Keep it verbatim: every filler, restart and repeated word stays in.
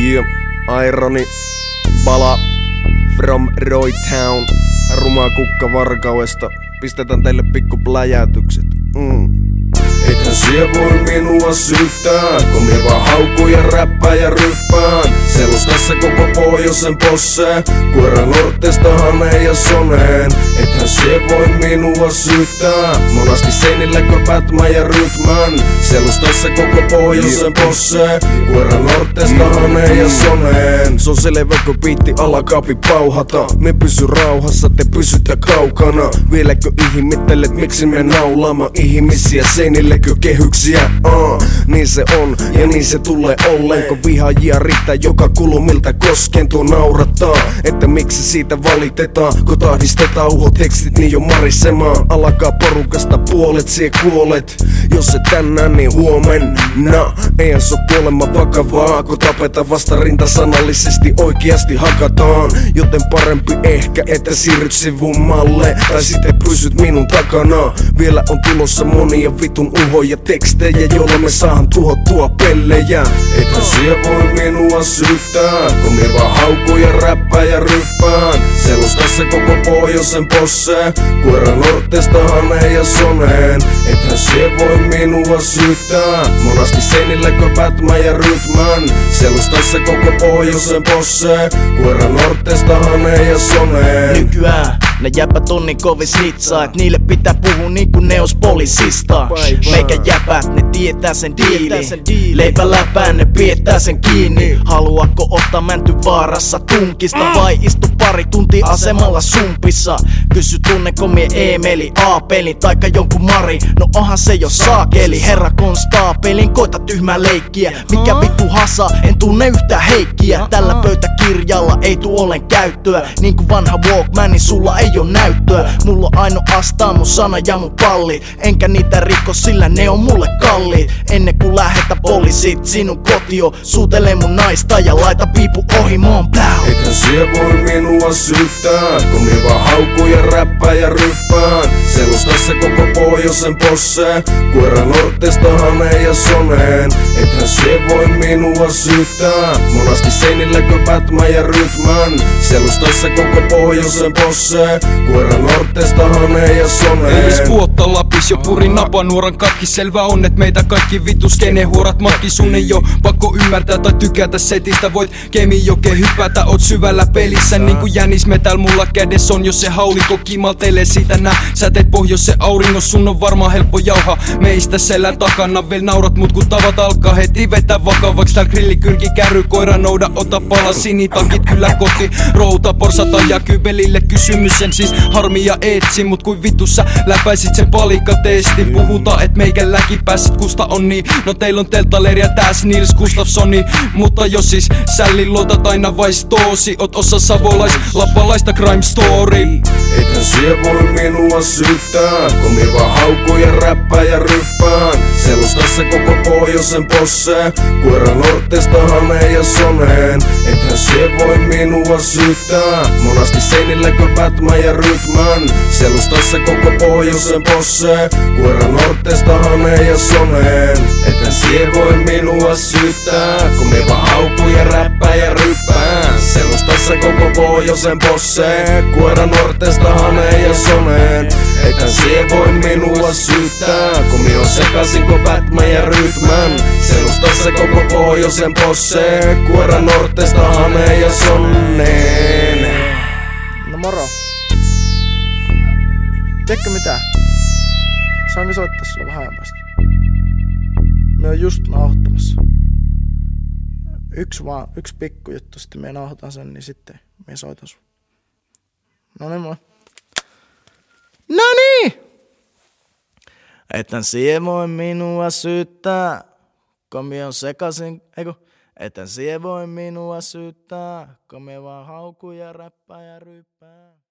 Yeah, Ironi, Bala, from Roy Town, Ruma Kukka Varkaudesta. Pistetään teille pikku pläjätykset. Mm. Ethän sie voi minua syyttää, kun mie vaan haukuu ja räppää ja ryppään. Selustassa koko pohjoisen posse, Kuoran Nortesta Haneen ja Soneen. Ethän sie voi minua syyttää, monasti seinilläkö Batman ja Rytmän. Selustassa koko pohjoisen posse, Kuoran Nortesta Haneen ja Soneen. Se on selvä kun biitti alakaapi pauhata. Me pysy rauhassa, te pysytte kaukana. Vieläkö ihmittelet miksi me naulaamme ihmisiä seinillekö kehyksiä? Uh, niin se on ja niin se tulee olleen, kun vihaajia riittää joka kulmilta koskien. Tuo naurattaa, että miksi siitä valitetaan, kun tahdistetaan uhot tekstit niin jo marisemaan. Alkaa porukasta puolet, sie kuolet. Jos se tänään niin huomenna. Eihän se oo kuolema vakavaa, kun tapetaan vasta rintasanallisesti oikeasti hakataan. Joten parempi ehkä, että siirryt sivummalle, tai sitten pysyt minun takana. Vielä on tulossa monia vitun uhoja tekstejä, joilla me saahan tuhottua pellejä. Ethän sie voi minua syyttää, kun mie vaan haukuu ja räppää ja ryppään. Selustassa koko pohjoisen posse, Kuoran Nortesta Haneen ja Soneen. Ethän sie voi minua syyttää, monasti seinilläkö Batman ja Rytmän. Selustassa koko pohjoisen posse, Kuoran Nortesta Haneen ja Soneen. Nykyään ne jäpät on niin kovis hitsaa, et niille pitää puhua niinku ne ois poliisista. Meikä jäpät, ne tietää sen diili. Leipä läpään, ne piettää sen kiinni. Haluatko ottaa mänty vaarassa tunkista, vai istu pari tuntia asemalla sumpissa? Kysy tunneko mie Eemeli, Aapeli taikka jonkun Mari. No onhan se jo saakeli, herra konstaapelin, koita tyhmää leikkiä. Mikä vittu hasa, en tunne yhtään Heikkiä. Tällä pöytäkirjalla ei tuu olen käyttöä, niinku vanha Walkman, niin sulla ei oo näyttöä. Mulla on ainoastaan mun sana ja mun palli, enkä niitä rikko sillä ne on mulle kalliit. Ennen kuin lähetä poliisit sinun kotio, suutele mun naista ja laita piipu ohi moon pläu. Ethän sie voi minua syyttää, kun mie vaan haukuu ja räppää ja ryppään. Selustassa koko pohjoisen posse, Kuoran Nortesta Haneen ja Soneen. Ethän sie voi minua syyttää, monasti seinilläkö Batman ja Rytmän. Selustassa koko pohjoisen posse, Kuoran Nortesta Haneen ja Soneen. Edes vuotta Lapis jo purin napanuoran katki. Selvä on, et meitä kaikki vitu skenehuorat matki. Sun ei oo pakko ymmärtää tai tykätä setistä. Voit Kemijoke hypätä, oot syvällä pelissä. Niinku jänis metal mulla kädessä on, jos se haulikko kimaltelee siitä nää säteet pohjoisen auringossa. Sun on varmaan helppo jauha meistä selän takana. Vel naurat mut kun tavat alkaa heti vetää vakavaks. Tääl grillikyrki kärry, koira nouda, ota pala. Sinitakit kyllä koti, routa porsata ja kybelille kysymys en siis harmi ja etsi. Mut kuin vittu sä läpäisit sen palikatesti. Puhutaan et meikä läkipääsit kusta on niin. No teillä on telttaleria tääs Nils Gustafssoni. Mutta jos siis sällin luotat aina vaistoosi, oot osa savolais lappalaista crime story. Ethän sie voi minua syyttää, kun mie vaan haukuu ja räppää ja ryppään. Selustassa koko pohjoisen posse, Kuoran Nortesta Haneen ja Soneen. Ethän sie voi minua syyttää, monasti seinilläkö Batman ja Rytmän. Selustassa koko pohjoisen posse, Kuoran Nortesta Haneen ja Soneen. Ethän sie voi minua syyttää, kun mie vaan haukuu ja räppää ja ryppään. Selustassa koko pohjoisen posse, Kuoran Nortesta Haneen ja Soneen. Ethän sie voi minua syyttää, kun mie on sekasin ko Batman ja Rytmän. Selustassa koko pohjoisen posse, Kuoran Nortesta Haneen ja Soneen. No moro. Tiedätkö mitä? Saanko soittaa sulle vähän ajan päästä? Me on just nauhoittamassa. Yksi vaan, yksi pikku juttu, sitten me nauhoitan sen, niin sitten me soitan sun. No niin moi. No niin! Ethän sie voi minua syyttää, kun mie on sekasin, eiku. Ethän sie voi minua syyttää, kun mie vaan haukuu ja räppää ja ryppää.